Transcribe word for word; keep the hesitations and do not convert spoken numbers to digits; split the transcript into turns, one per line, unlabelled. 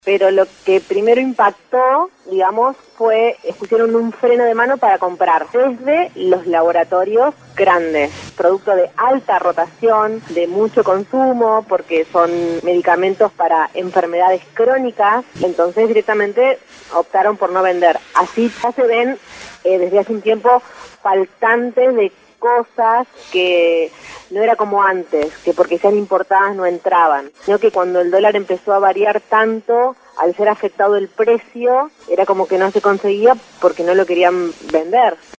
Pero lo que primero impactó, digamos, fue, pusieron un freno de mano para comprar desde los laboratorios grandes, producto de alta rotación, de mucho consumo, porque son medicamentos para enfermedades crónicas, entonces directamente optaron por no vender. Así ya se ven eh, desde hace un tiempo faltantes de cosas que no era como antes, que porque sean importadas no entraban, sino que cuando el dólar empezó a variar tanto, al ser afectado el precio, era como que no se conseguía porque no lo querían vender.